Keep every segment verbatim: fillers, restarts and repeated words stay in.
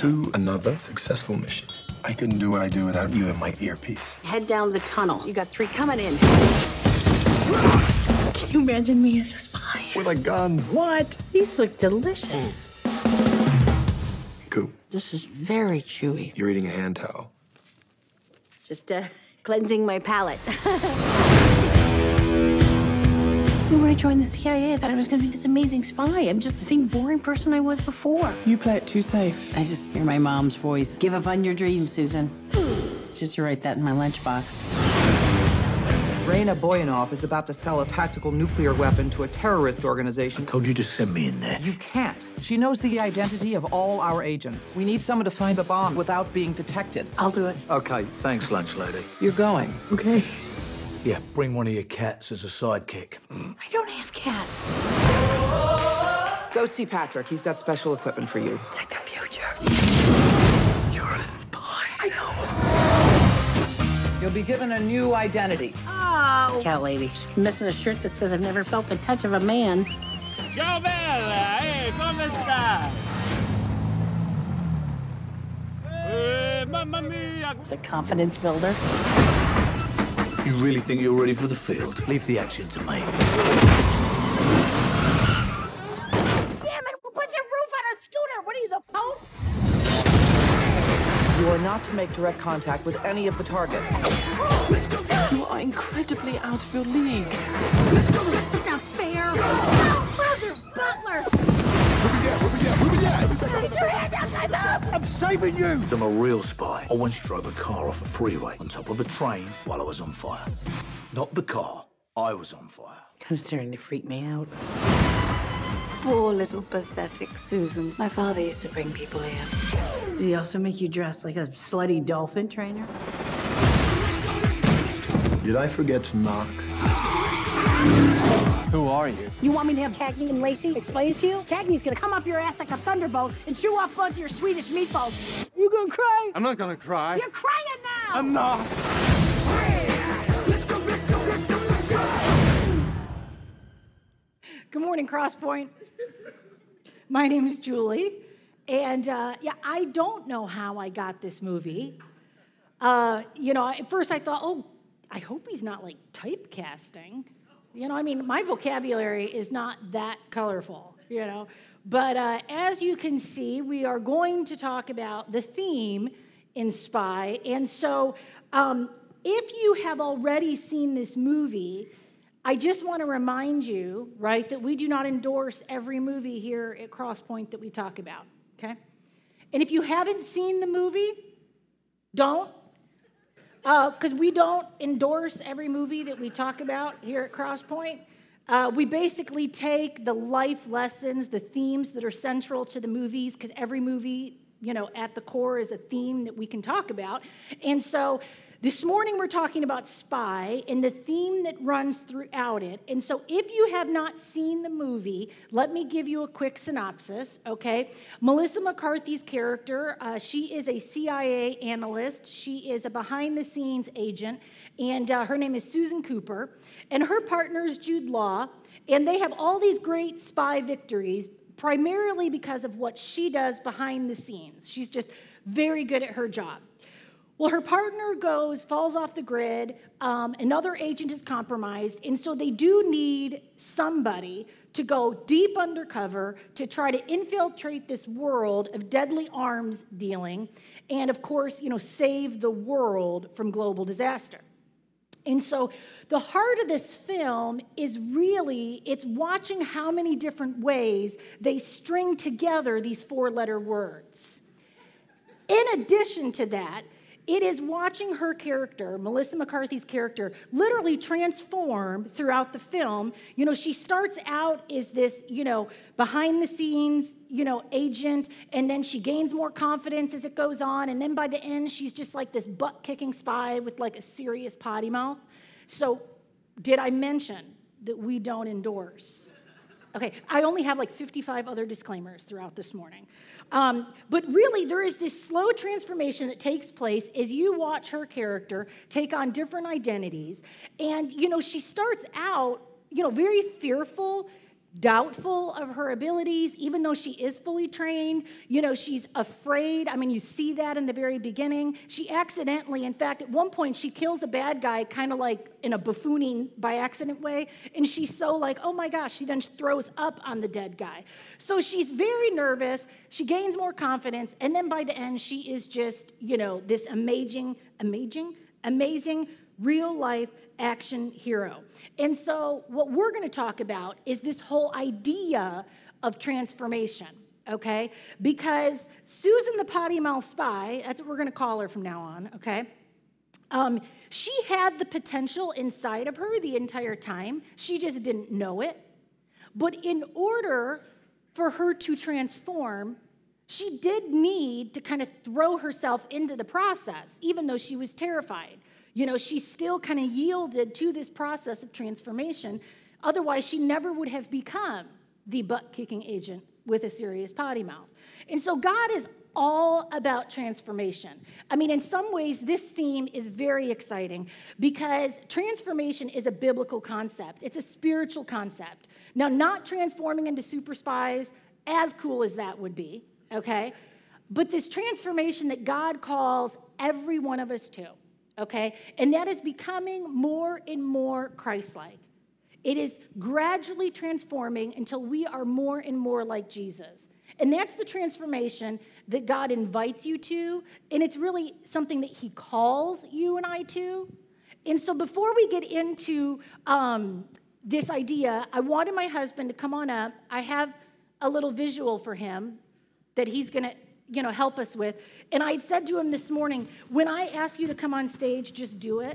to another successful mission. I couldn't do what I do without you in my earpiece. Head down the tunnel. You got three coming in. Can you imagine me as a spy? With a gun. What? These look delicious. Coop, This is very chewy. you're eating a hand towel. Just uh, cleansing my palate. When I joined the C I A, I thought I was going to be this amazing spy. I'm just the same boring person I was before. You play it too safe. I just hear my mom's voice. Give up on your dreams, Susan. Just to write that in my lunchbox. Raina Boyanov is about to sell a tactical nuclear weapon to a terrorist organization. Told you to send me in there. You can't. She knows the identity of all our agents. We need someone to find the bomb without being detected. I'll do it. Okay, thanks, lunch lady. You're going. Okay. Yeah, bring one of your cats as a sidekick. I don't have cats. Go see Patrick. He's got special equipment for you. It's like the future. You're a spy. I know. You'll be given a new identity. Oh. Cat lady. Just missing a shirt that says I've never felt the touch of a man. Ciao bella, eh, come sta? Eh, mamma mia. It's a confidence builder. You really think you're ready for the field? Leave the action to me. Damn it! Who puts a roof on a scooter? What are you, the Pope? You are not to make direct contact with any of the targets. You are incredibly out of your league. It's not fair. Oh, brother, Butler! Get your hand out my mouth! I'm saving you! I'm a real spy. I once drove a car off a freeway on top of a train while I was on fire. Not the car. I was on fire. Kind of starting to freak me out. Poor little pathetic Susan. My father used to bring people here. Did he also make you dress like a slutty dolphin trainer? Did I forget to knock? Who are you? You want me to have Cagney and Lacey explain it to you? Cagney's gonna come up your ass like a thunderbolt and chew off a bunch of your Swedish meatballs. You gonna cry? I'm not gonna cry. You're crying now! I'm not. Good morning, Crosspoint. My name is Julie, and uh, yeah, I don't know how I got this movie. Uh, you know, at first I thought, oh, I hope he's not like typecasting. You know, I mean, my vocabulary is not that colorful, you know. But uh, as you can see, we are going to talk about the theme in Spy. And so um, if you have already seen this movie, I just want to remind you, right, that we do not endorse every movie here at Crosspoint that we talk about, okay? And if you haven't seen the movie, don't. Because uh, we don't endorse every movie that we talk about here at Crosspoint. Uh, we basically take the life lessons, the themes that are central to the movies, because every movie, you know, at the core is a theme that we can talk about. And so this morning we're talking about Spy and the theme that runs throughout it. And so if you have not seen the movie, let me give you a quick synopsis, okay? Melissa McCarthy's character, uh, she is a C I A analyst. She is a behind-the-scenes agent, and uh, her name is Susan Cooper. And her partner is Jude Law, and they have all these great spy victories, primarily because of what she does behind the scenes. She's just very good at her job. Well, her partner goes, falls off the grid, um, another agent is compromised, and so they do need somebody to go deep undercover to try to infiltrate this world of deadly arms dealing and, of course, you know, save the world from global disaster. And so the heart of this film is really, it's watching how many different ways they string together these four-letter words. In addition to that, it is watching her character, Melissa McCarthy's character, literally transform throughout the film. You know, she starts out as this, you know, behind-the-scenes, you know, agent, and then she gains more confidence as it goes on, and then by the end, she's just like this butt-kicking spy with like a serious potty mouth. So, did I mention that we don't endorse? Okay, I only have like fifty-five other disclaimers throughout this morning. Um, but really, there is this slow transformation that takes place as you watch her character take on different identities. And, you know, she starts out, you know, very fearful, doubtful of her abilities, even though she is fully trained. You know, she's afraid. I mean, you see that in the very beginning. She accidentally, in fact, at one point, she kills a bad guy kind of like in a buffooning by accident way. And she's so like, oh my gosh, she then throws up on the dead guy. So she's very nervous. She gains more confidence. And then by the end, she is just, you know, this amazing, amazing, amazing real life action hero. And so what we're going to talk about is this whole idea of transformation, okay? Because Susan the potty mouth spy, that's what we're going to call her from now on, okay? Um, she had the potential inside of her the entire time. She just didn't know it. But in order for her to transform, she did need to kind of throw herself into the process, even though she was terrified. You know, she still kind of yielded to this process of transformation. Otherwise, she never would have become the butt-kicking agent with a serious potty mouth. And so God is all about transformation. I mean, in some ways, this theme is very exciting because transformation is a biblical concept. It's a spiritual concept. Now, not transforming into super spies, as cool as that would be, okay? But this transformation that God calls every one of us to. Okay, and that is becoming more and more Christ-like. It is gradually transforming until we are more and more like Jesus. And that's the transformation that God invites you to, and it's really something that he calls you and I to. And so before we get into um, this idea, I wanted my husband to come on up. I have a little visual for him that he's going to you know, help us with. And I said to him this morning, when I ask you to come on stage, just do it.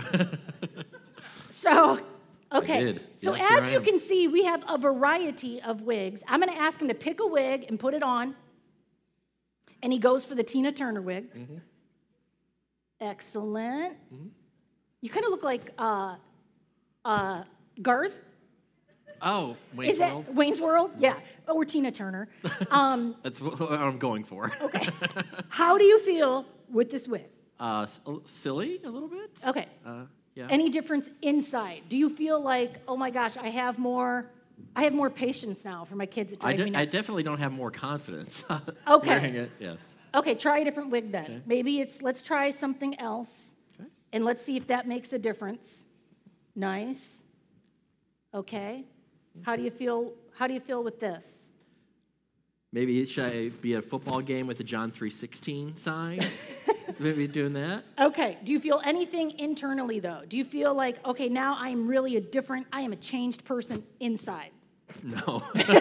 So, okay. I did. So yes, as you can see, we have a variety of wigs. I'm going to ask him to pick a wig and put it on. And he goes for the Tina Turner wig. Mm-hmm. Excellent. Mm-hmm. You kind of look like uh, uh, Garth. Oh, Wayne's Is that World? Wayne's World? Yeah. Or Tina Turner. Um, That's what I'm going for. Okay. How do you feel with this wig? Uh, silly a little bit. Okay. Uh, yeah. Any difference inside? Do you feel like, oh my gosh, I have more, I have more patience now for my kids that drive I, de- me nuts? I definitely don't have more confidence. Okay. Wearing it. Yes. Okay, try a different wig then. Okay. Maybe it's, let's try something else. Okay. And let's see if that makes a difference. Nice. Okay. How do you feel? How do you feel with this? Maybe should I be at a football game with a John three sixteen sign? Maybe doing that. Okay. Do you feel anything internally though? Do you feel like, okay, now I'm really a different, I am a changed person inside? No.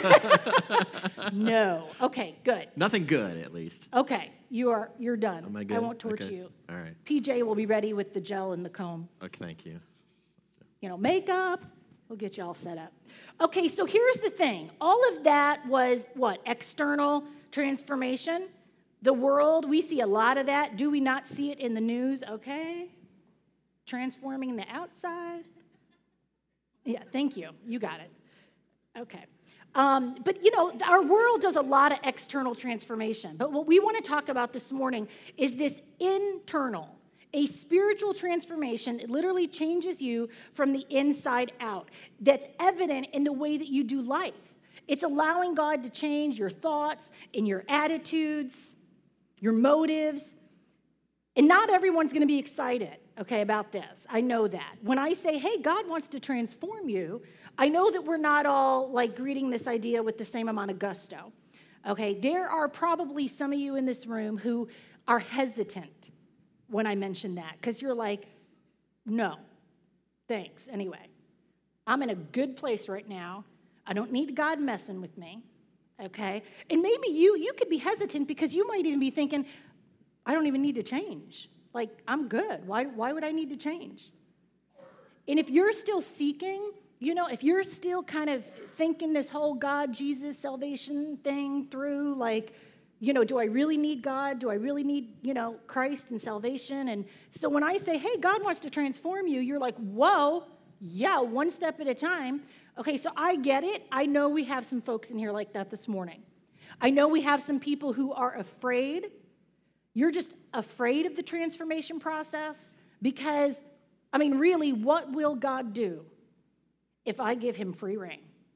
No. Okay. Good. Nothing good, at least. Okay. You are. You're done. Am I good? I won't torch Okay. you. All right. P J will be ready with the gel and the comb. Okay. Thank you. You know, makeup. We'll get you all set up. Okay, so here's the thing. All of that was what? External transformation. The world, we see a lot of that. Do we not see it in the news? Okay. Transforming the outside. Yeah, thank you. You got it. Okay. Um, but, you know, our world does a lot of external transformation. But what we want to talk about this morning is this internal. A spiritual transformation. It literally changes you from the inside out. That's evident in the way that you do life. It's allowing God to change your thoughts and your attitudes, your motives. And not everyone's going to be excited, okay, about this. I know that. When I say, hey, God wants to transform you, I know that we're not all like greeting this idea with the same amount of gusto. Okay, there are probably some of you in this room who are hesitant when I mention that, because you're like, no, thanks. Anyway, I'm in a good place right now. I don't need God messing with me, okay? And maybe you, you could be hesitant because you might even be thinking, I don't even need to change. Like, I'm good. Why, why would I need to change? And if you're still seeking, you know, if you're still kind of thinking this whole God, Jesus, salvation thing through, like, you know, do I really need God? Do I really need, you know, Christ and salvation? And so when I say, hey, God wants to transform you, you're like, whoa, yeah, one step at a time. Okay, so I get it. I know we have some folks in here like that this morning. I know we have some people who are afraid. You're just afraid of the transformation process because, I mean, really, what will God do if I give him free rein?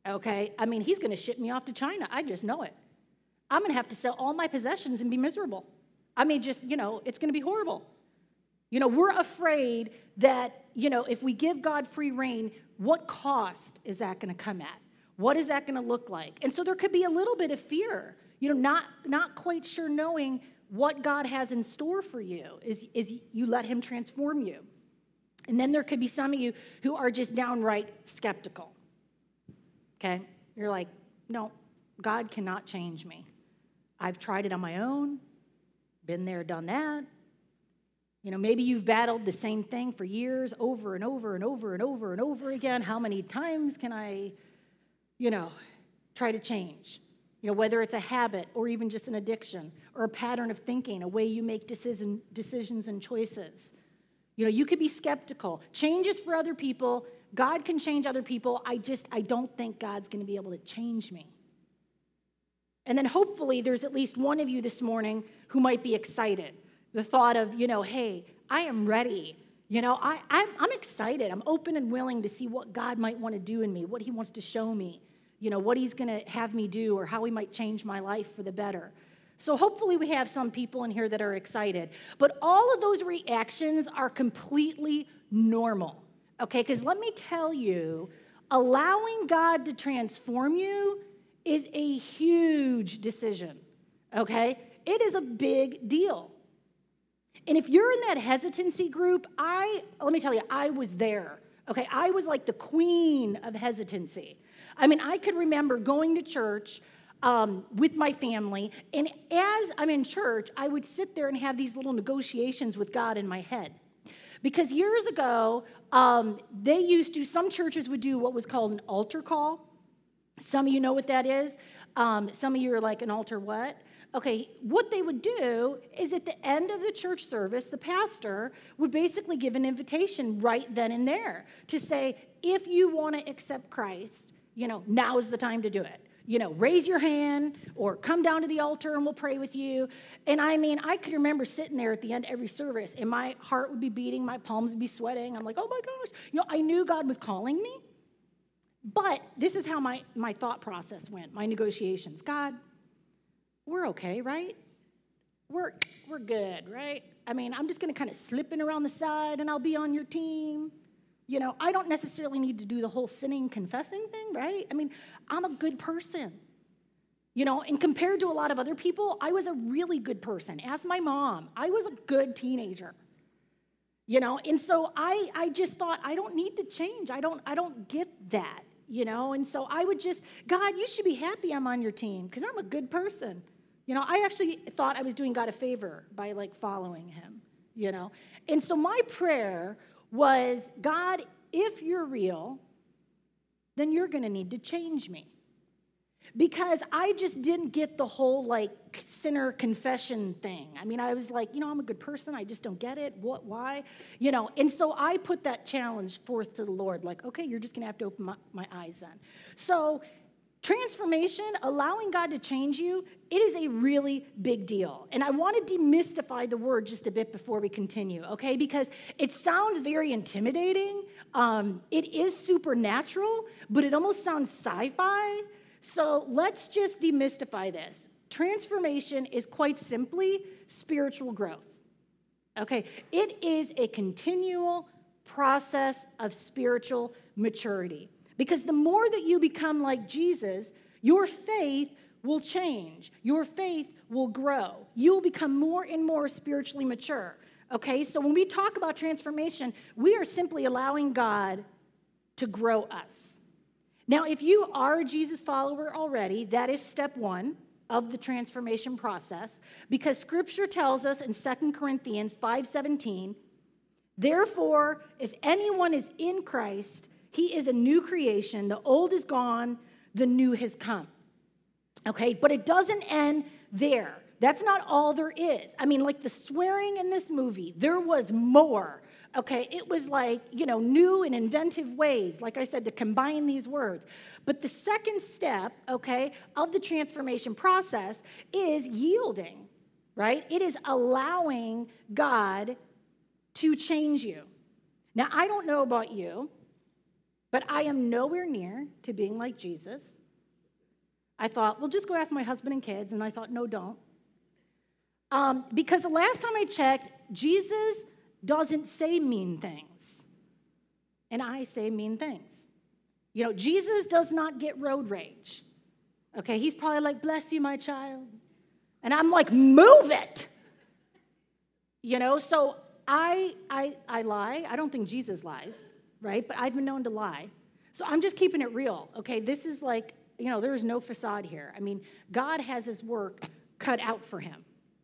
okay? I mean, he's going to ship me off to China. I just know it. I'm going to have to sell all my possessions and be miserable. I mean, just, you know, it's going to be horrible. You know, we're afraid that, you know, if we give God free reign, what cost is that going to come at? What is that going to look like? And so there could be a little bit of fear, you know, not, not quite sure knowing what God has in store for you is, is you let him transform you. And then there could be some of you who are just downright skeptical, okay? You're like, no, God cannot change me. I've tried it on my own, been there, done that. You know, maybe you've battled the same thing for years, over and over and over and over and over again. How many times can I, you know, try to change? You know, whether it's a habit or even just an addiction or a pattern of thinking, a way you make decision, decisions and choices. You know, you could be skeptical. Change is for other people. God can change other people. I just, I don't think God's going to be able to change me. And then hopefully there's at least one of you this morning who might be excited. The thought of, you know, hey, I am ready. You know, I, I'm, I'm excited. I'm open and willing to see what God might want to do in me, what he wants to show me, you know, what he's going to have me do or how he might change my life for the better. So hopefully we have some people in here that are excited. But all of those reactions are completely normal, okay? Because let me tell you, allowing God to transform you is a huge decision, okay? It is a big deal. And if you're in that hesitancy group, I, let me tell you, I was there, okay? I was like the queen of hesitancy. I mean, I could remember going to church um, with my family, and as I'm in church, I would sit there and have these little negotiations with God in my head. Because years ago, um, they used to, some churches would do what was called an altar call. Some of you know what that is. Um, some of you are like, an altar what? Okay, what they would do is at the end of the church service, the pastor would basically give an invitation right then and there to say, if you want to accept Christ, you know, now is the time to do it. You know, raise your hand or come down to the altar and we'll pray with you. And I mean, I could remember sitting there at the end of every service and my heart would be beating, my palms would be sweating. I'm like, oh my gosh. You know, I knew God was calling me. But this is how my, my thought process went, my negotiations. God, we're okay, right? We're, we're good, right? I mean, I'm just going to kind of slip in around the side and I'll be on your team. You know, I don't necessarily need to do the whole sinning, confessing thing, right? I mean, I'm a good person. You know, and compared to a lot of other people, I was a really good person. Ask my mom. I was a good teenager. You know, and so I, I just thought, I don't need to change. I don't, I don't get that, you know? And so I would just, God, you should be happy I'm on your team because I'm a good person. You know, I actually thought I was doing God a favor by, like, following him, you know? And so my prayer was, God, if you're real, then you're going to need to change me. Because I just didn't get the whole, like, sinner confession thing. I mean, I was like, you know, I'm a good person. I just don't get it. What, why? You know, and so I put that challenge forth to the Lord. Like, okay, you're just going to have to open my, my eyes then. So transformation, allowing God to change you, it is a really big deal. And I want to demystify the word just a bit before we continue, okay? Because it sounds very intimidating. Um, it is supernatural, but it almost sounds sci-fi. So let's just demystify this. Transformation is quite simply spiritual growth, okay? It is a continual process of spiritual maturity. Because the more that you become like Jesus, your faith will change. Your faith will grow. You'll become more and more spiritually mature. Okay, so when we talk about transformation, we are simply allowing God to grow us. Now, if you are a Jesus follower already, that is step one of the transformation process, because Scripture tells us in Second Corinthians five seventeen, therefore, if anyone is in Christ, he is a new creation. The old is gone, the new has come. Okay, but it doesn't end there. That's not all there is. I mean, like the swearing in this movie, there was more. Okay, it was like, you know, new and inventive ways, like I said, to combine these words. But the second step, okay, of the transformation process is yielding, right? It is allowing God to change you. Now, I don't know about you, But I am nowhere near to being like Jesus. I thought, well, just go ask my husband and kids. And I thought, no, don't. Um, because the last time I checked, Jesus doesn't say mean things. And I say mean things. You know, Jesus does not get road rage. Okay, he's probably like, bless you, my child. And I'm like, move it. You know, so I, I, I lie. I don't think Jesus lies, right? But I've been known to lie. So I'm just keeping it real, okay? This is like, you know, there is no facade here. I mean, God has his work cut out for him.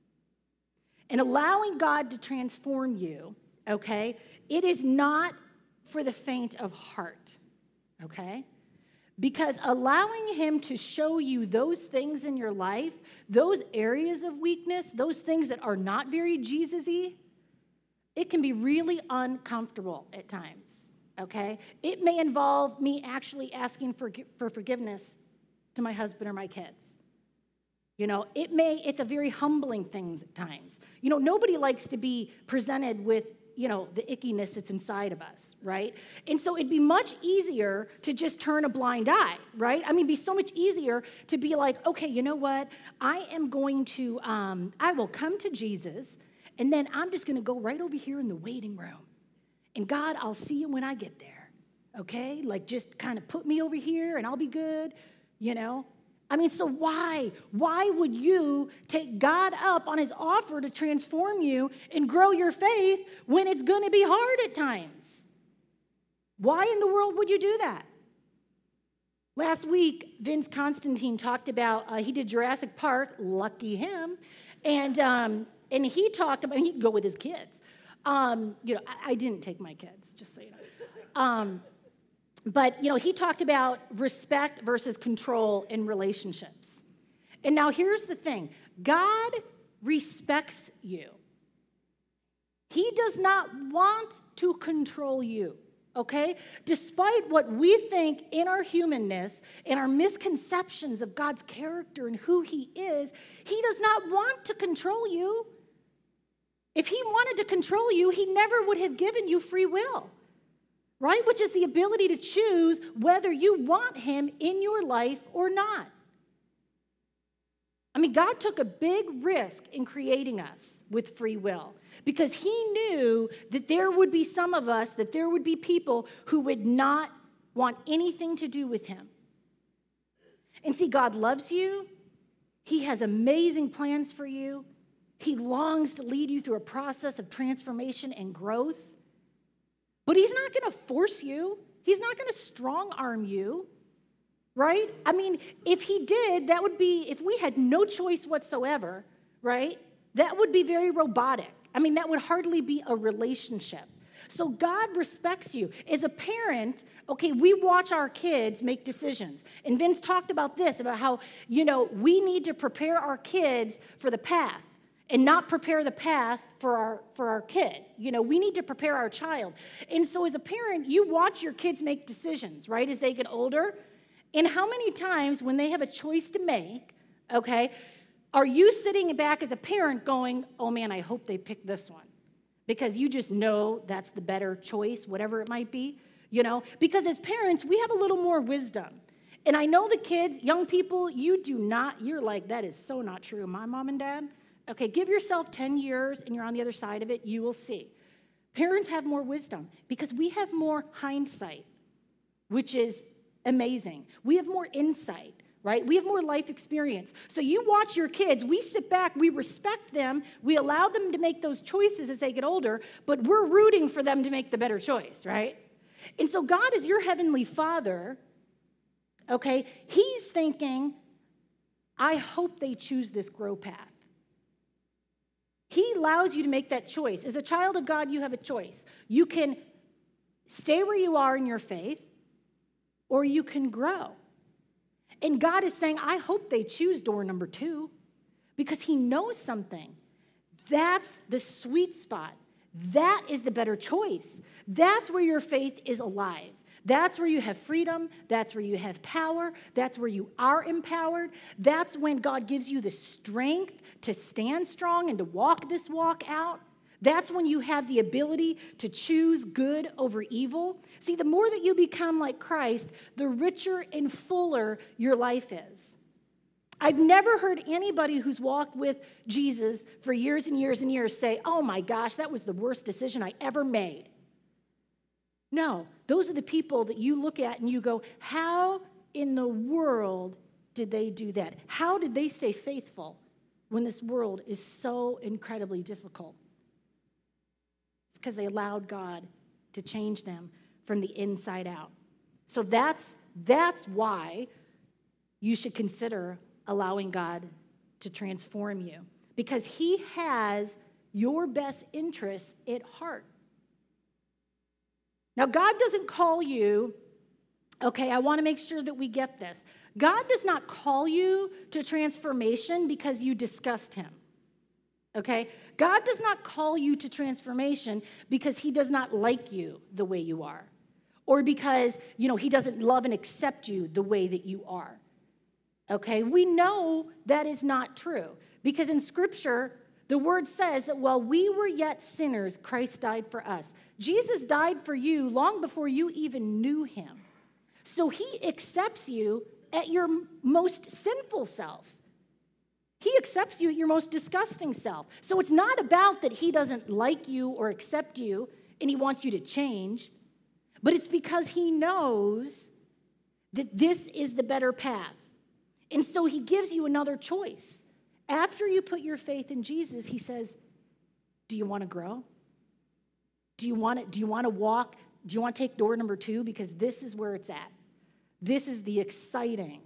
And allowing God to transform you, okay, it is not for the faint of heart, okay? Because allowing him to show you those things in your life, those areas of weakness, those things that are not very Jesus-y, it can be really uncomfortable at times, okay? It may involve me actually asking for, for forgiveness to my husband or my kids. You know, it may, it's a very humbling thing at times. You know, nobody likes to be presented with, you know, the ickiness that's inside of us, right? And so it'd be much easier to just turn a blind eye, right? I mean, it'd be so much easier to be like, okay, you know what? I am going to, um, I will come to Jesus, and then I'm just going to go right over here in the waiting room. And God, I'll see you when I get there, okay? Like, just kind of put me over here, and I'll be good, you know? I mean, so why? Why would you take God up on his offer to transform you and grow your faith when it's going to be hard at times? Why in the world would you do that? Last week, Vince Constantine talked about, uh, he did Jurassic Park, lucky him, and um, and he talked about, he could go with his kids. Um, you know, I, I didn't take my kids, just so you know. Um, But, you know, he talked about respect versus control in relationships. And now here's the thing. God respects you. He does not want to control you, okay? Despite what we think in our humanness and our misconceptions of God's character and who he is, he does not want to control you. If he wanted to control you, he never would have given you free will. Right? Which is the ability to choose whether you want him in your life or not. I mean, God took a big risk in creating us with free will because he knew that there would be some of us, that there would be people who would not want anything to do with him. And see, God loves you. He has amazing plans for you. He longs to lead you through a process of transformation and growth. But he's not going to force you. He's not going to strong arm you, right? I mean, if he did, that would be, if we had no choice whatsoever, right? That would be very robotic. I mean, that would hardly be a relationship. So God respects you. As a parent, okay, we watch our kids make decisions. And Vince talked about this, about how, you know, we need to prepare our kids for the path and not prepare the path for our for our kid. You know, we need to prepare our child. And so as a parent, you watch your kids make decisions, right, as they get older. And how many times when they have a choice to make, okay, are you sitting back as a parent going, oh man, I hope they pick this one? Because you just know that's the better choice, whatever it might be, you know? Because as parents, we have a little more wisdom. And I know the kids, young people, you do not, you're like, that is so not true. My mom and dad, okay, give yourself ten years and you're on the other side of it, you will see. Parents have more wisdom because we have more hindsight, which is amazing. We have more insight, right? We have more life experience. So you watch your kids, we sit back, we respect them, we allow them to make those choices as they get older, but we're rooting for them to make the better choice, right? And so God is your heavenly Father, okay? He's thinking, I hope they choose this grow path. He allows you to make that choice. As a child of God, you have a choice. You can stay where you are in your faith, or you can grow. And God is saying, I hope they choose door number two, because he knows something. That's the sweet spot. That is the better choice. That's where your faith is alive. That's where you have freedom. That's where you have power. That's where you are empowered. That's when God gives you the strength to stand strong and to walk this walk out. That's when you have the ability to choose good over evil. See, the more that you become like Christ, the richer and fuller your life is. I've never heard anybody who's walked with Jesus for years and years and years say, oh my gosh, that was the worst decision I ever made. No, those are the people that you look at and you go, how in the world did they do that? How did they stay faithful when this world is so incredibly difficult? It's because they allowed God to change them from the inside out. So that's, that's why you should consider allowing God to transform you, because he has your best interests at heart. Now, God doesn't call you, okay, I want to make sure that we get this. God does not call you to transformation because you disgust him, okay? God does not call you to transformation because he does not like you the way you are, or because, you know, he doesn't love and accept you the way that you are. Okay, we know that is not true because in Scripture, the word says that while we were yet sinners, Christ died for us. Jesus died for you long before you even knew him. So he accepts you at your most sinful self. He accepts you at your most disgusting self. So it's not about that he doesn't like you or accept you and he wants you to change, but it's because he knows that this is the better path. And so he gives you another choice. After you put your faith in Jesus, he says, do you want to grow? Do you want to, do you want to walk? Do you want to take door number two? Because this is where it's at. This is the exciting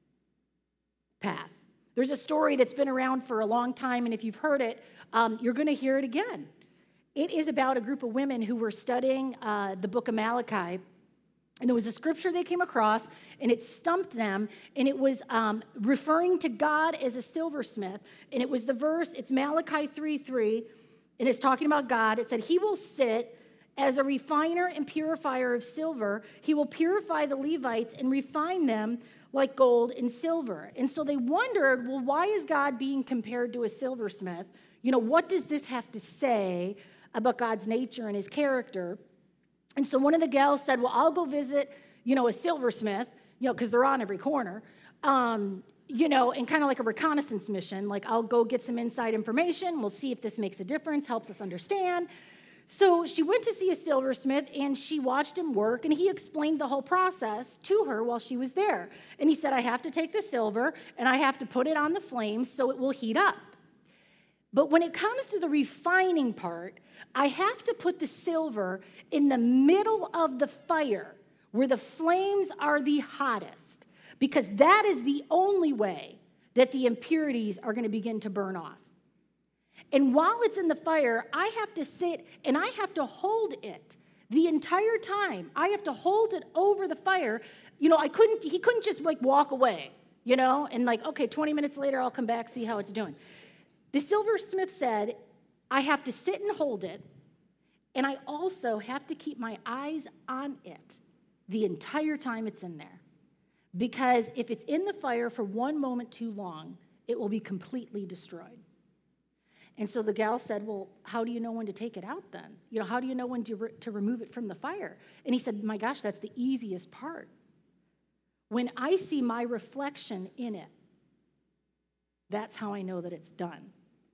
path. There's a story that's been around for a long time, and if you've heard it, um, you're going to hear it again. It is about a group of women who were studying uh, the book of Malachi. And there was a scripture they came across, and it stumped them, and it was um, referring to God as a silversmith. And it was the verse, it's Malachi three three, and it's talking about God. It said, he will sit as a refiner and purifier of silver. He will purify the Levites and refine them like gold and silver. And so they wondered, well, why is God being compared to a silversmith? You know, what does this have to say about God's nature and his character? And so one of the gals said, well, I'll go visit, you know, a silversmith, you know, because they're on every corner, um, you know, and kind of like a reconnaissance mission. Like, I'll go get some inside information. We'll see if this makes a difference, helps us understand. So she went to see a silversmith, and she watched him work, and he explained the whole process to her while she was there. And he said, I have to take the silver, and I have to put it on the flames so it will heat up. But when it comes to the refining part, I have to put the silver in the middle of the fire where the flames are the hottest, because that is the only way that the impurities are going to begin to burn off. And while it's in the fire, I have to sit and I have to hold it the entire time. I have to hold it over the fire. You know, I couldn't, he couldn't just like walk away, you know, and like, okay, twenty minutes later, I'll come back, see how it's doing. The silversmith said, I have to sit and hold it, and I also have to keep my eyes on it the entire time it's in there. Because if it's in the fire for one moment too long, it will be completely destroyed. And so the gal said, well, how do you know when to take it out then? You know, how do you know when to, re- to remove it from the fire? And he said, my gosh, that's the easiest part. When I see my reflection in it, that's how I know that it's done.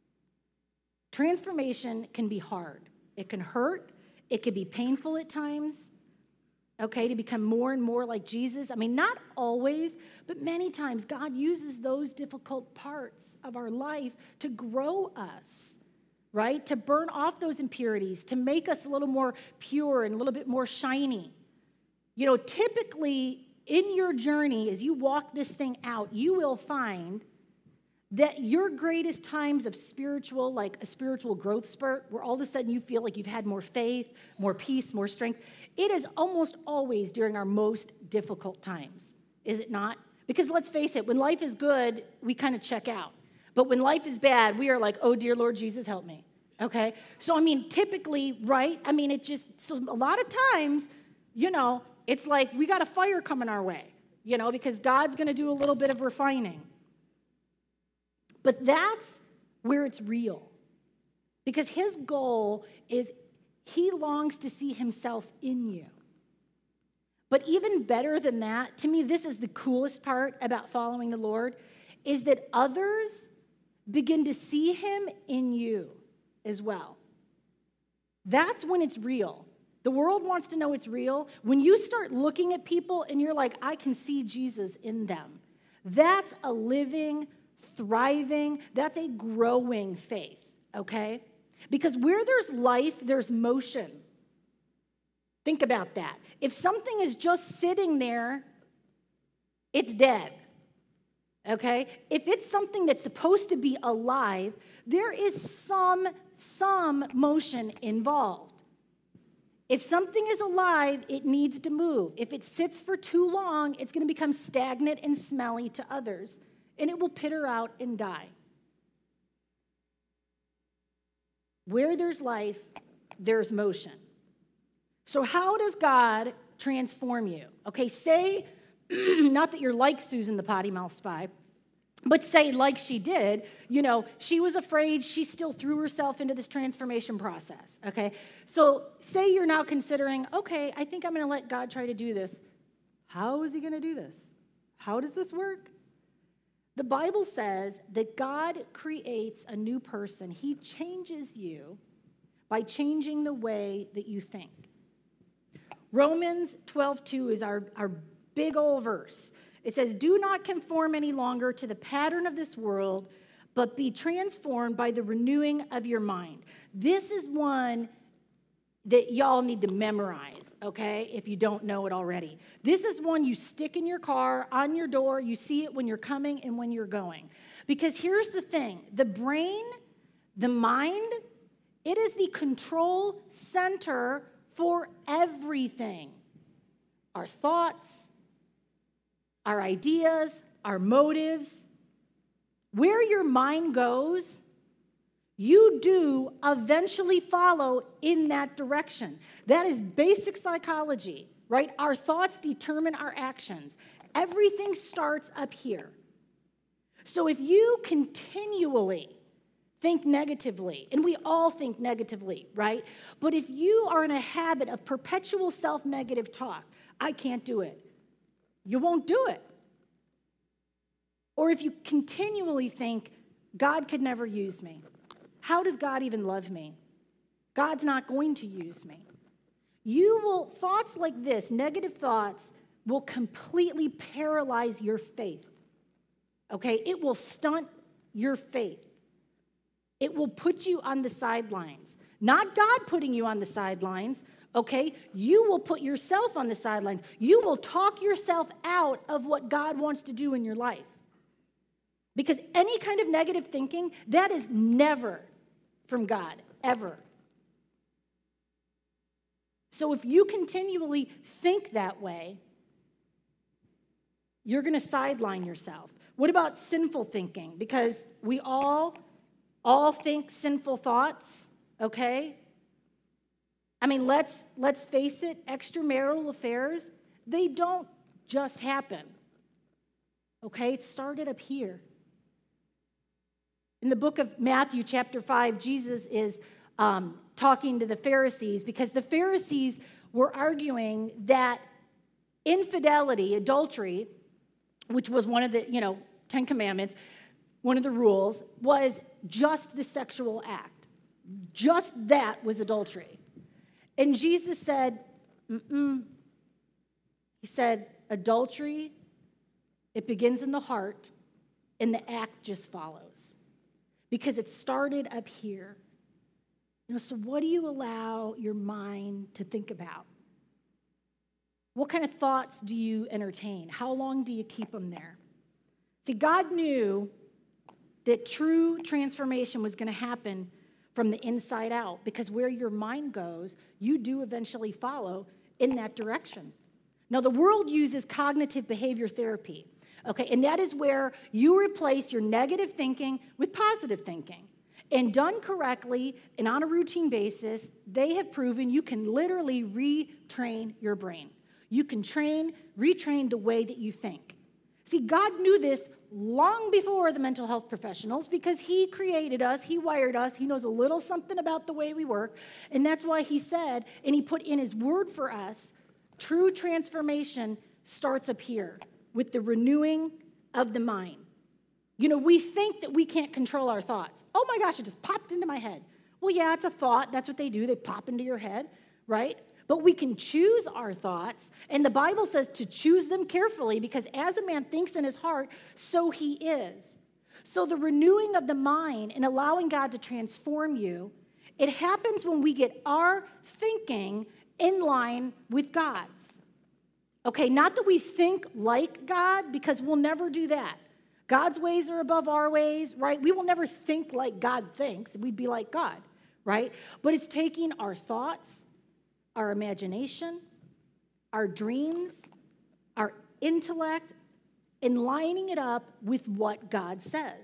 Transformation can be hard. It can hurt. It can be painful at times, okay, to become more and more like Jesus. I mean, not always, but many times God uses those difficult parts of our life to grow us, right? To burn off those impurities, to make us a little more pure and a little bit more shiny. You know, typically in your journey, as you walk this thing out, you will find that your greatest times of spiritual, like a spiritual growth spurt, where all of a sudden you feel like you've had more faith, more peace, more strength, it is almost always during our most difficult times, is it not? Because let's face it, when life is good, we kind of check out. But when life is bad, we are like, oh, dear Lord Jesus, help me, okay? So, I mean, typically, right? I mean, it just, so a lot of times, you know, it's like we got a fire coming our way, you know, because God's going to do a little bit of refining. But that's where it's real. Because his goal is he longs to see himself in you. But even better than that, to me, this is the coolest part about following the Lord, is that others begin to see him in you as well. That's when it's real. The world wants to know it's real. When you start looking at people and you're like, I can see Jesus in them, that's a living, thriving, that's a growing faith, okay? Because where there's life, there's motion. Think about that. If something is just sitting there, it's dead, okay? If it's something that's supposed to be alive, there is some, some motion involved. If something is alive, it needs to move. If it sits for too long, it's going to become stagnant and smelly to others, and it will pitter out and die. Where there's life, there's motion. So how does God transform you? Okay, say, not that you're like Susan the potty mouth spy, but say like she did, you know, she was afraid, she still threw herself into this transformation process, okay? So say you're now considering, okay, I think I'm going to let God try to do this. How is he going to do this? How does this work? The Bible says that God creates a new person. He changes you by changing the way that you think. Romans twelve two is our, our big old verse. It says, do not conform any longer to the pattern of this world, but be transformed by the renewing of your mind. This is one that y'all need to memorize, okay, if you don't know it already. This is one you stick in your car, on your door. You see it when you're coming and when you're going. Because here's the thing. The brain, the mind, it is the control center for everything. Our thoughts, our ideas, our motives. Where your mind goes, you do eventually follow in that direction. That is basic psychology, right? Our thoughts determine our actions. Everything starts up here. So if you continually think negatively, and we all think negatively, right? But if you are in a habit of perpetual self-negative talk, I can't do it, you won't do it. Or if you continually think, God could never use me. How does God even love me? God's not going to use me. You will, thoughts like this, negative thoughts, will completely paralyze your faith. Okay? It will stunt your faith. It will put you on the sidelines. Not God putting you on the sidelines, okay? You will put yourself on the sidelines. You will talk yourself out of what God wants to do in your life. Because any kind of negative thinking, that is never from God, ever. So if you continually think that way, you're going to sideline yourself. What about sinful thinking? Because we all, all think sinful thoughts, okay? I mean, let's, let's face it, extramarital affairs, they don't just happen, okay? It started up here. In the book of Matthew, chapter five, Jesus is um, talking to the Pharisees because the Pharisees were arguing that infidelity, adultery, which was one of the, you know, Ten Commandments, one of the rules, was just the sexual act. Just that was adultery. And Jesus said, mm-mm. He said, adultery, it begins in the heart, and the act just follows. Because it started up here. You know, so what do you allow your mind to think about? What kind of thoughts do you entertain? How long do you keep them there? See, God knew that true transformation was going to happen from the inside out, because where your mind goes, you do eventually follow in that direction. Now, the world uses cognitive behavior therapy. Okay, and that is where you replace your negative thinking with positive thinking. And done correctly and on a routine basis, they have proven you can literally retrain your brain. You can train, retrain the way that you think. See, God knew this long before the mental health professionals because he created us, he wired us, he knows a little something about the way we work, and that's why he said, and he put in his word for us, true transformation starts up here with the renewing of the mind. You know, we think that we can't control our thoughts. Oh my gosh, it just popped into my head. Well, yeah, it's a thought. That's what they do. They pop into your head, right? But we can choose our thoughts, and the Bible says to choose them carefully because as a man thinks in his heart, so he is. So the renewing of the mind and allowing God to transform you, it happens when we get our thinking in line with God's. Okay, not that we think like God, because we'll never do that. God's ways are above our ways, right? We will never think like God thinks. We'd be like God, right? But it's taking our thoughts, our imagination, our dreams, our intellect, and lining it up with what God says.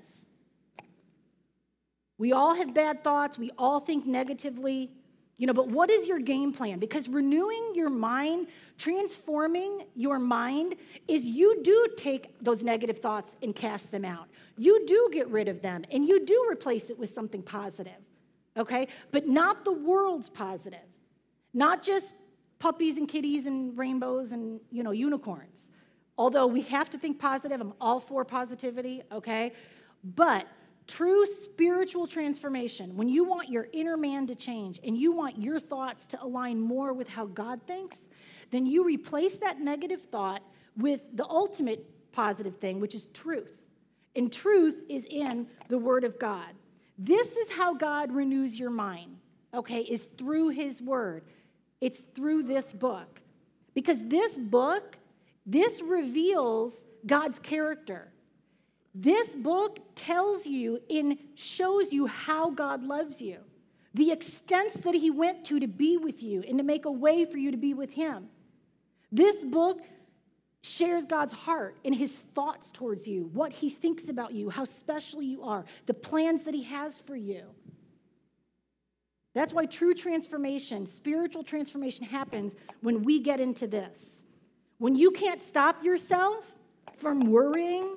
We all have bad thoughts. We all think negatively. You know, but what is your game plan? Because renewing your mind, transforming your mind, is you do take those negative thoughts and cast them out. You do get rid of them, and you do replace it with something positive, okay? But not the world's positive. Not just puppies and kitties and rainbows and, you know, unicorns. Although we have to think positive, I'm all for positivity, okay? But true spiritual transformation, when you want your inner man to change and you want your thoughts to align more with how God thinks, then you replace that negative thought with the ultimate positive thing, which is truth. And truth is in the Word of God. This is how God renews your mind, okay, is through His Word. It's through this book. Because this book, this reveals God's character. This book tells you and shows you how God loves you, the extents that He went to to be with you and to make a way for you to be with Him. This book shares God's heart and His thoughts towards you, what He thinks about you, how special you are, the plans that He has for you. That's why true transformation, spiritual transformation happens when we get into this. When you can't stop yourself from worrying,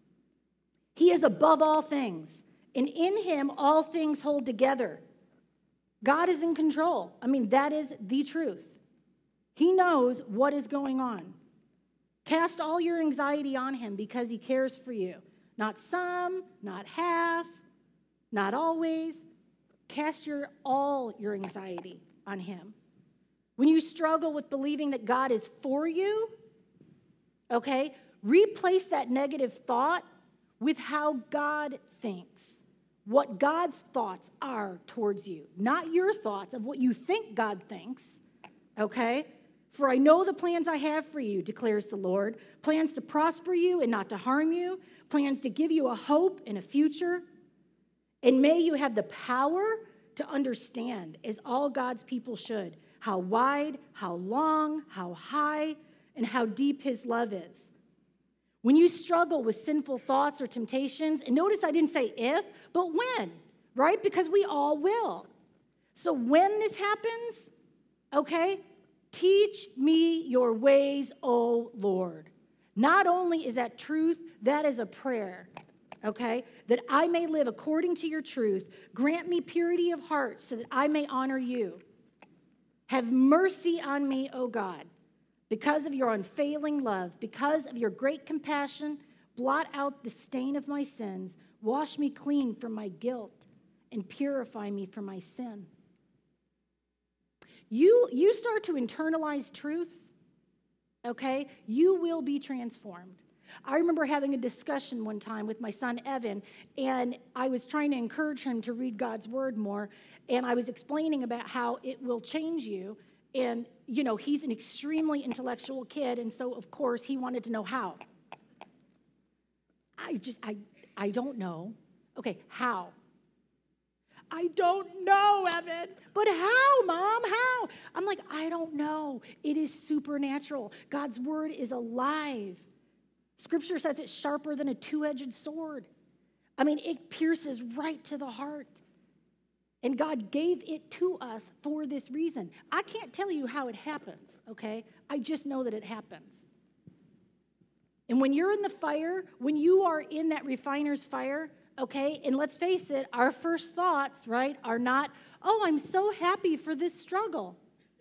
He is above all things, and in Him all things hold together. God is in control. I mean, that is the truth. He knows what is going on. Cast all your anxiety on Him because He cares for you. Not some, not half, not always. Cast your all your anxiety on Him. When you struggle with believing that God is for you, okay, replace that negative thought with how God thinks, what God's thoughts are towards you, not your thoughts of what you think God thinks, okay? For I know the plans I have for you, declares the Lord, plans to prosper you and not to harm you, plans to give you a hope and a future. And may you have the power to understand, as all God's people should, how wide, how long, how high, and how deep His love is. When you struggle with sinful thoughts or temptations, and notice I didn't say if, but when, right? Because we all will. So when this happens, okay, teach me your ways, O Lord. Not only is that truth, that is a prayer, okay? That I may live according to your truth. Grant me purity of heart so that I may honor you. Have mercy on me, O God. Because of your unfailing love, because of your great compassion, blot out the stain of my sins. Wash me clean from my guilt and purify me from my sin. You, you start to internalize truth, okay? You will be transformed. I remember having a discussion one time with my son, Evan, and I was trying to encourage him to read God's word more, and I was explaining about how it will change you. And, you know, he's an extremely intellectual kid, and so, of course, he wanted to know how. I just, I, I don't know. Okay, how? I don't know, Evan. But how, Mom? How? I'm like, I don't know. It is supernatural. God's word is alive. Scripture says it's sharper than a two-edged sword. I mean, it pierces right to the heart. And God gave it to us for this reason. I can't tell you how it happens, okay? I just know that it happens. And when you're in the fire, when you are in that refiner's fire, okay, and let's face it, our first thoughts, right, are not, oh, I'm so happy for this struggle.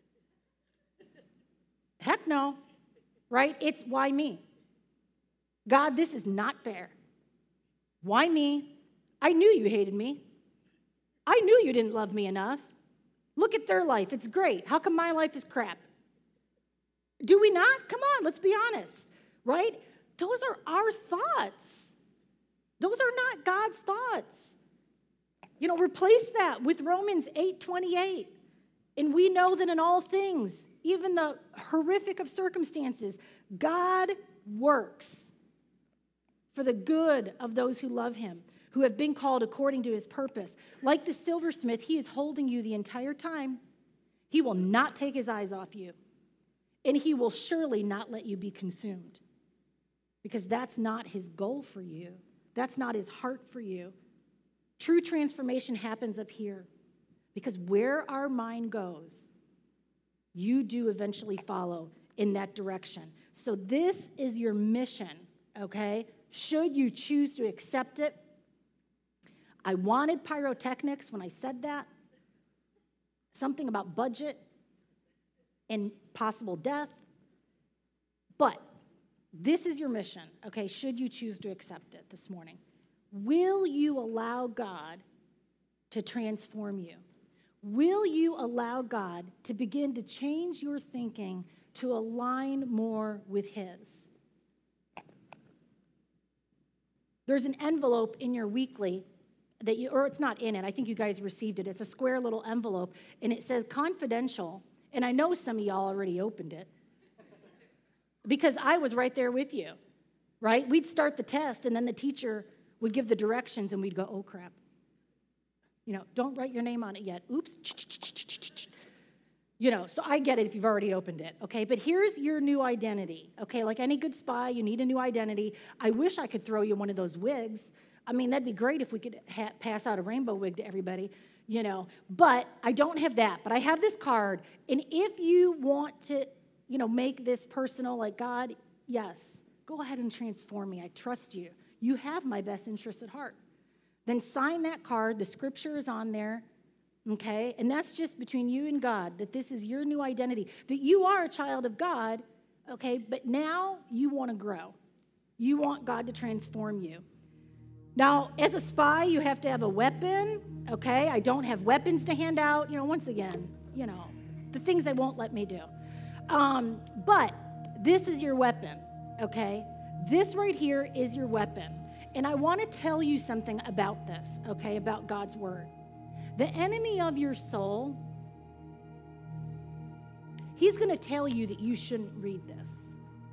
Heck no, right? It's why me? God, this is not fair. Why me? I knew you hated me. I knew you didn't love me enough. Look at their life. It's great. How come my life is crap? Do we not? Come on, let's be honest, right? Those are our thoughts. Those are not God's thoughts. You know, replace that with Romans eight twenty-eight. And we know that in all things, even the horrific of circumstances, God works for the good of those who love him, who have been called according to his purpose. Like the silversmith, he is holding you the entire time. He will not take his eyes off you. And he will surely not let you be consumed. Because that's not his goal for you. That's not his heart for you. True transformation happens up here. Because where our mind goes, you do eventually follow in that direction. So this is your mission, okay? Should you choose to accept it. I wanted pyrotechnics when I said that. Something about budget and possible death. But this is your mission, okay, should you choose to accept it this morning. Will you allow God to transform you? Will you allow God to begin to change your thinking to align more with his? There's an envelope in your weekly that you, or it's not in it, I think you guys received it. It's a square little envelope, and it says confidential, and I know some of y'all already opened it because I was right there with you, right? We'd start the test, and then the teacher would give the directions, and we'd go, oh, crap. You know, don't write your name on it yet. Oops. You know, so I get it if you've already opened it, okay? But here's your new identity, okay? Like any good spy, you need a new identity. I wish I could throw you one of those wigs. I mean, that'd be great if we could ha- pass out a rainbow wig to everybody, you know. But I don't have that. But I have this card. And if you want to, you know, make this personal, like, God, yes, go ahead and transform me. I trust you. You have my best interest at heart. Then sign that card. The scripture is on there, okay? And that's just between you and God, that this is your new identity, that you are a child of God, okay? But now you want to grow. You want God to transform you. Now, as a spy, you have to have a weapon, okay? I don't have weapons to hand out. You know, once again, you know, the things they won't let me do. Um, but this is your weapon, okay? This right here is your weapon. And I want to tell you something about this, okay, about God's word. The enemy of your soul, he's going to tell you that you shouldn't read this.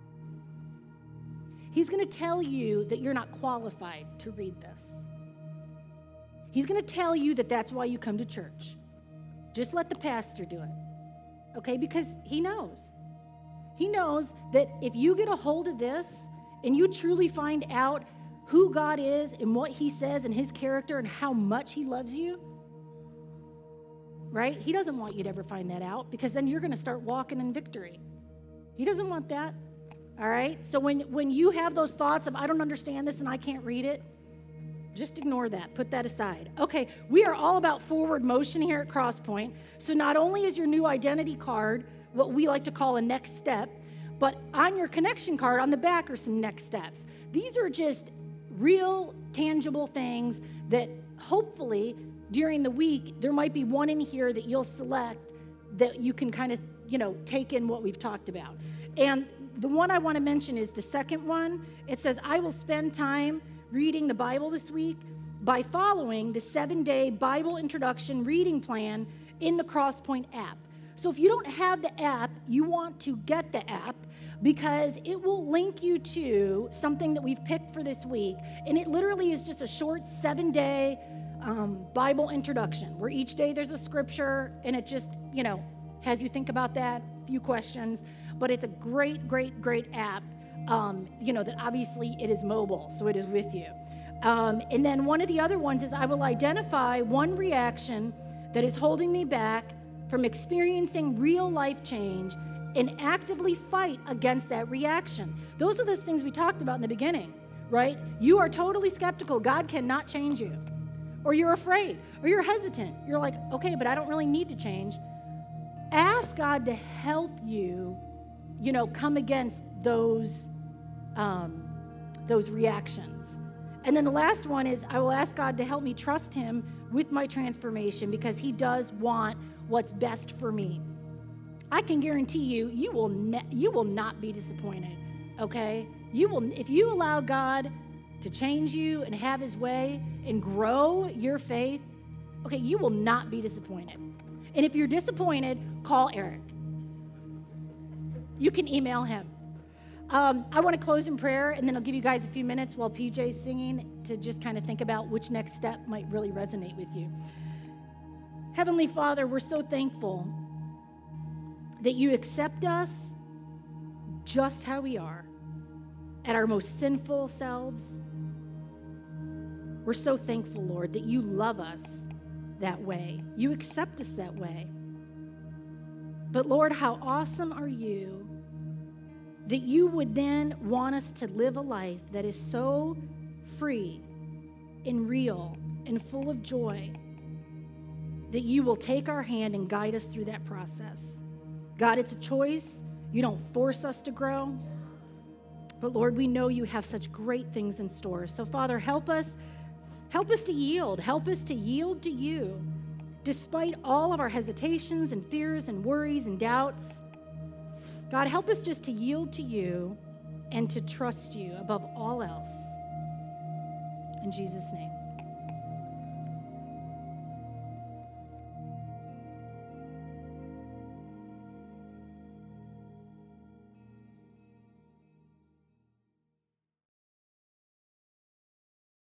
He's going to tell you that you're not qualified to read this. He's going to tell you that that's why you come to church. Just let the pastor do it, okay, because he knows. He knows that if you get a hold of this and you truly find out who God is and what he says and his character and how much he loves you, right? He doesn't want you to ever find that out because then you're going to start walking in victory. He doesn't want that, all right? So when, when you have those thoughts of, I don't understand this and I can't read it, just ignore that. Put that aside. Okay, we are all about forward motion here at Crosspoint. So not only is your new identity card what we like to call a next step, but on your connection card on the back are some next steps. These are just real, tangible things that hopefully during the week, there might be one in here that you'll select that you can kind of, you know, take in what we've talked about. And the one I want to mention is the second one. It says, I will spend time reading the Bible this week by following the seven-day Bible introduction reading plan in the Crosspoint app. So if you don't have the app, you want to get the app because it will link you to something that we've picked for this week. And it literally is just a short seven-day um, Bible introduction where each day there's a scripture and it just, you know, has you think about that, a few questions. But it's a great, great, great app, um, you know, that obviously it is mobile, so it is with you. Um, and then one of the other ones is I will identify one reaction that is holding me back from experiencing real life change and actively fight against that reaction. Those are those things we talked about in the beginning, right? You are totally skeptical. God cannot change you. Or you're afraid, or you're hesitant. You're like, okay, but I don't really need to change. Ask God to help you, you know, come against those, um, those reactions. And then the last one is, I will ask God to help me trust him with my transformation because he does want what's best for me. I can guarantee you, you will ne- you will not be disappointed, okay? You will, if you allow God to change you and have his way and grow your faith, okay, you will not be disappointed. And if you're disappointed, call Eric. You can email him. Um, I want to close in prayer, and then I'll give you guys a few minutes while P J's singing to just kind of think about which next step might really resonate with you. Heavenly Father, we're so thankful that you accept us just how we are, at our most sinful selves. We're so thankful, Lord, that you love us that way. You accept us that way. But Lord, how awesome are you that you would then want us to live a life that is so free and real and full of joy that you will take our hand and guide us through that process. God, it's a choice. You don't force us to grow. But Lord, we know you have such great things in store. So Father, help us, help us to yield. Help us to yield to you despite all of our hesitations and fears and worries and doubts. God, help us just to yield to you and to trust you above all else. In Jesus' name.